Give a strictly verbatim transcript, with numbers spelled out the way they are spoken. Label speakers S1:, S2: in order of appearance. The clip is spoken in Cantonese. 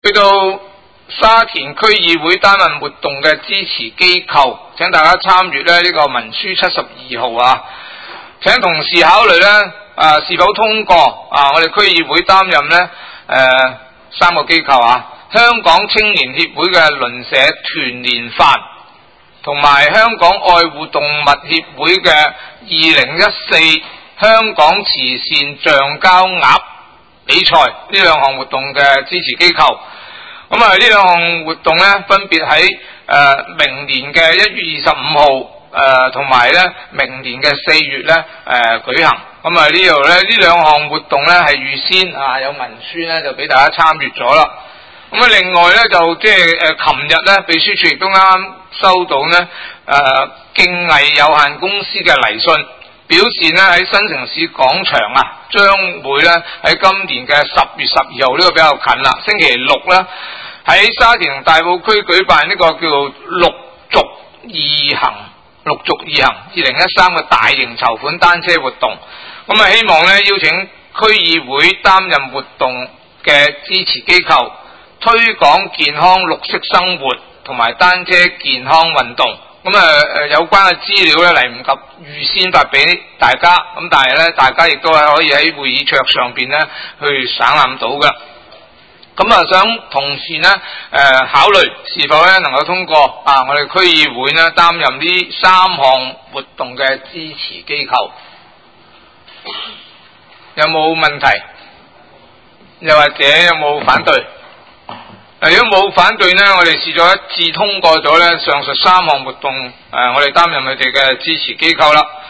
S1: 去到沙田區議會擔任活動嘅支持機構，請大家參閱咧呢個文書七十二號啊，請同時考慮咧啊是否通過啊我哋區議會擔任咧誒、呃、三個機構啊，香港青年協會嘅鄰舍團年飯，同埋香港愛護動物協會嘅二零一四香港慈善橡膠鴨比賽呢兩項活動嘅支持機構。咁啊，呢兩項活動咧，分別喺誒、呃、明年嘅一月二十五號誒，同埋咧明年嘅四月咧誒、呃、舉行。咁啊，呢度咧呢兩項活動咧係預先啊有文書咧就俾大家參閱咗啦。咁啊，另外咧就即係誒，琴日咧秘書處亦都啱啱收到咧誒競藝有限公司嘅嚟信，表示咧喺新城市廣場啊，將會咧喺今年嘅十月十二號呢個比較近啦，星期六咧喺沙田大埔區舉辦呢個叫做陸續義行陸續義行二零一三嘅大型籌款單車活動。咁啊，希望咧邀請區議會擔任活動嘅支持機構，推廣健康綠色生活同埋單車健康運動。咁啊誒有關嘅資料咧嚟唔及預先發俾大家，咁但係咧大家亦都係可以喺會議桌上邊咧去省覽到嘅。咁啊想同時咧誒、呃、考慮是否咧能夠通過啊我哋區議會咧擔任呢三項活動嘅支持機構。有冇問題？又或者有冇反對？如果冇反對呢，我哋試咗一致通過咗呢上述三項活動，誒、呃，我哋擔任佢哋嘅支持機構啦。